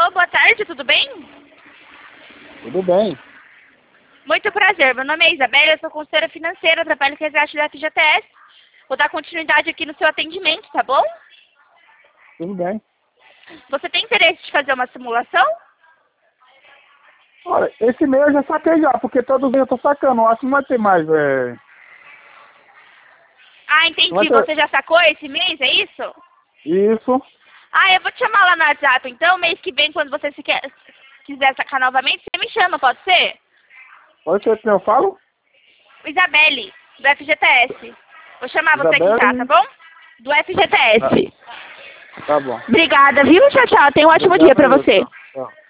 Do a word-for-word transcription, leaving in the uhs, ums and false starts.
Alô, boa tarde, tudo bem? Tudo bem. Muito prazer, meu nome é Isabela, eu sou consultora financeira, trabalho com resgate da F G T S. Vou dar continuidade aqui no seu atendimento, tá bom? Tudo bem. Você tem interesse de fazer uma simulação? Olha, esse mês eu já saquei já, porque todos eu tô sacando. Eu acho que não vai ter mais, é... Ah, Não entendi. vai ter... Você já sacou esse mês, é isso? Isso. Ah, eu vou te chamar lá no WhatsApp, então, mês que vem, quando você se quer, quiser sacar novamente, você me chama, pode ser? Pode ser que eu falo? Isabelle, do F G T S. Vou chamar você aqui já, Isabelle. tá bom? Do F G T S. Tá, tá bom. Obrigada, viu? Tchau, tchau. Tenha um ótimo dia Obrigado pra aí, você. tchau. Tchau.